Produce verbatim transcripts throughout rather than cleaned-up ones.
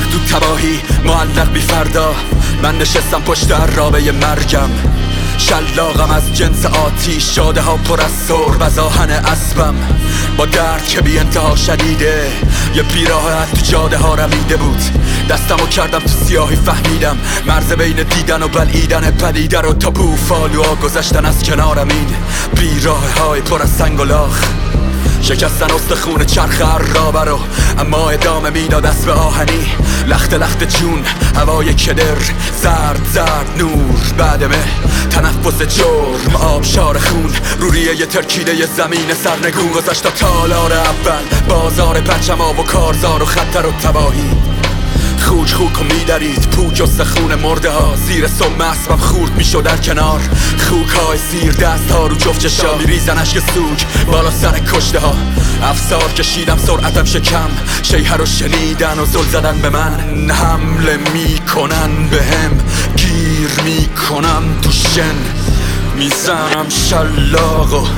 غرق تو تباهی معلق بی فردا، من نشستم پشت عرابه مرگم. شلاقم از جنس آتیش، جاده ها پر از سرب از آهن اسبم. با درد که بی انتها شدیده، یه بیراحت تو جاده ها رمیده بود. دستمو کردم تو سیاهی، فهمیدم مرز بین دیدن و بلعیدن پدیده رو. تا بوفالوها گذشتن از کنارم، این بیراه های پر از سنگ و لاخ شکستن استخون چرخ عرابه رو، اما ادامه میداد اسب آهنی. لخت لخت جون، هوای کدر، زرد زرد نور بعدمه، تنفس جرم، آبشار خون، روریه یه ترکیده یه زمین سرنگون. گذشت تا تالار اول، بازار پرچم و کارزار و خطر و تباهی. خوک خوک و میدرید پوک و سخون مرده ها، زیر سم اسبم خورد میشد در کنار. خوک های سیر، دست ها رو جفت چشا، میریزن اشک سوک بالا سر کشته ها. افسار کشیدم سرعتم شکم، شیهه رو شنیدن و زل زدن به من. حمله میکنن به هم، گیر میکنم تو شن، میزنم شلاق و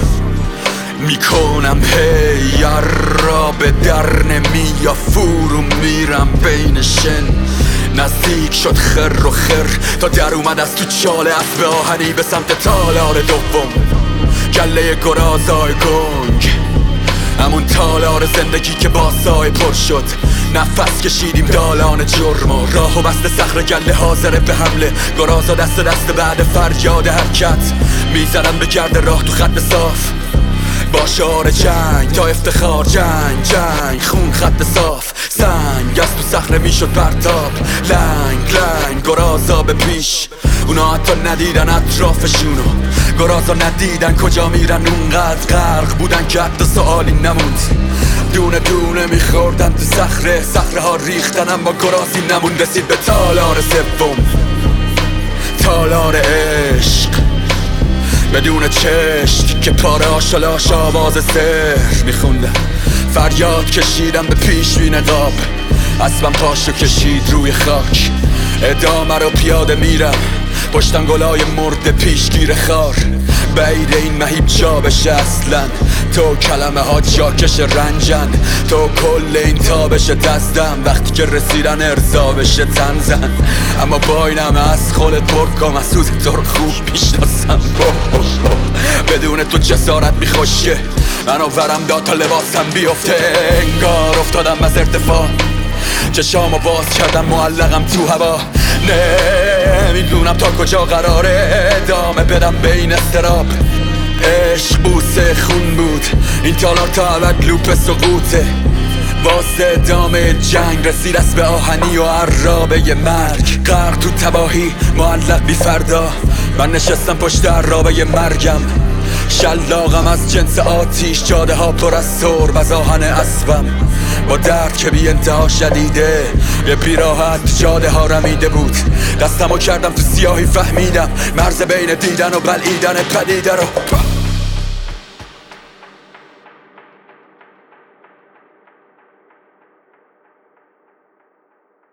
میکنم هی را به در نمی یا فرو میرم بین شن. نزدیک شد خر و خر تا در اومد از تو چاله اسب آهنی به سمت تالار دوم. گله گرازای گنگ، همون تالار زندگی که با سای پر شد. نفس کشیدیم دالان جرم و راه و بست صخره گله حاضره به حمله. گرازا دست دست بعد فریاد حرکت، میزنن به گرد راه تو خط صاف. با شعار جنگ تا افتخار، جنگ جنگ خون خط صاف. سنگ از تو صخره میشد پرتاب، لنگ لنگ گرازا به پیش. اونا حتی ندیدن اطرافشونو، گرازا ندیدن کجا میرن. اونقدر غرق بودن که حتی سوالی نموند. دونه دونه میخوردن تو صخره، صخره ها ریختن اما گرازی نموند. رسید به تالار سوم، تالار عشق، بدون چشم که پاره آشلاش آواز سحر میخوندن. فریاد کشیدم به پیش بی نقاب، اسبم پاشو کشید روی خاک. ادامه رو پیاده میرم، پشتن گلای مرده پیشگیر خار. بعید این مهیب جا بشه اصلا، تو کلمه ها جاکش رنجن. تو کل این تابش دستم، وقتی که رسیدن ارضا بشه تنزن. اما با اینم از خولت برکام، از سوز تو رو خوب میشناسم. بدون تو جسارت میخوشه، منو ورم داد تا لباسم بیفته. انگار افتادم از ارتفاع، چشامو باز کردم معلقم تو هوا. نمیدونم تا کجا قراره ادامه بدم به این استراب. عشق بوسه خون بود، این تالار تا ابد لوپ سقوطه. واسه ادامه جنگ رسید اسب آهنی و عرابه ی مرگ. غرق تو تباهی معلق بی فردا، من نشستم پشت عرابه مرگم. شلاقم از جنس آتیش، جاده ها پر از سرب از آهن اسبم. با درد که بی انتها شدیده، یه بیراحت جاده ها رمیده بود. دستمو کردم تو سیاهی، فهمیدم مرز بین دیدن و بلعیدن پدیده رو.